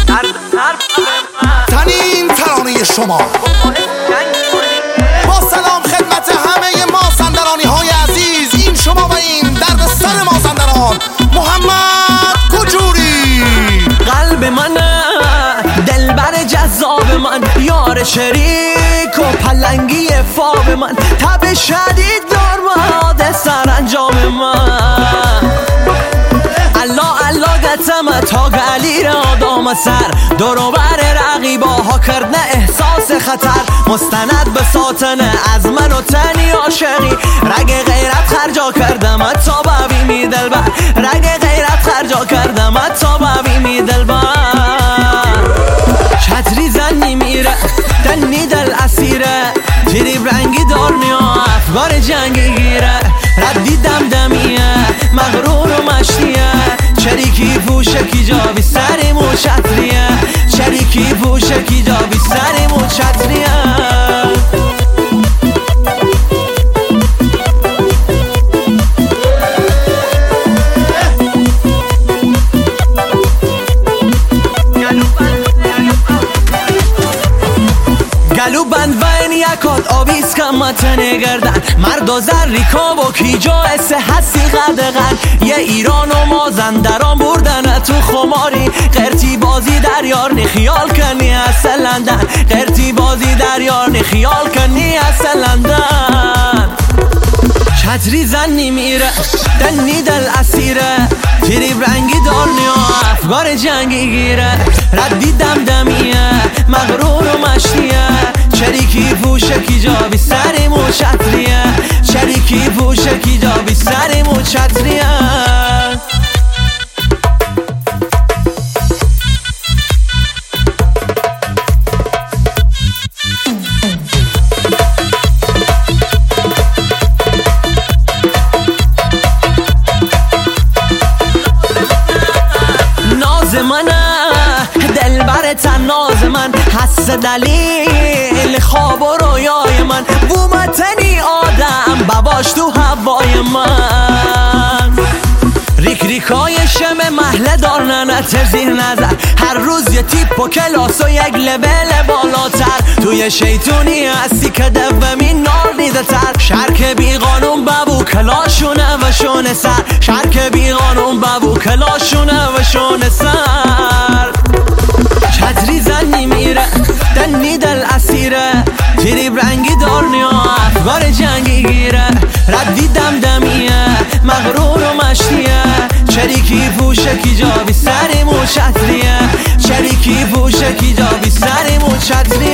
تنین ترانه شما. با سلام خدمت همه مازندرانی های عزیز، این شما و این درد سر مازندران، محمد کجوری. قلب من، دلبر جذاب من، یار شریک و پلنگی فاب من، تب شدید دار باد سرانجام من. الله الله گتم تا گلی را دام سر، دورو بر رقیبا ها کرد نه احساس خطر. مستند به ساتنه از من و تنی عاشقی، رگ غیرت خرجا کردم تا ببینی دلبر، رگ غیرت خرجا کردم تا ببینی دلبر. چتری زنی میره دنی دل اسیره، جریب رنگی دارنیا افگار جنگی گیره، ردی دمدمیه مغرور و مشتیه، شریکی پوشکی جا بی سری مو چتریه، شریکی پوشکی جا بی سری مو چتریه. گلو بند و این یکات آویز کمت نگردن، مرد و زریکا و کی جایسه هستی قدقن. یه ایران و مازندران بردن تو خماری، قرتی بازی در یار نی خیال کنی از لندن، قرتی بازی در یار نی خیال کنی از لندن. چتری زنی میره دنی دل اسیره، جریب رنگی دارنیا افگار جنگی گیره، ردی دمدمیه مغرور و مشتیه، شریکی پوشکی جا بی سری مو چتریه، شریکی پوشکی جا بی سری مو چتریه. دلبر تناز من، حس دلیل خواب و رویای من، بومتنی آدم بباش تو هوای من. ریک ریکای شم محله دارنن تزیر نظر، هر روز یه تیپ و کلاس و یک لول بالاتر، توی شیطونی هستی که دومین نار دیده تر. شرک بی قانون ببو کلاشونه و شونه سر، شرک بی قانون ببو کلاشونه و شونه سر. چتری زنی میره دنی دل اسیره، جریب رنگی دارنیا افگار جنگی گیره، ردی دمدمیه مغرور و مشتیه، شریکی پوشکی جا بی سری مو چتریه، شریکی پوشکی جا بی سری مو چتریه.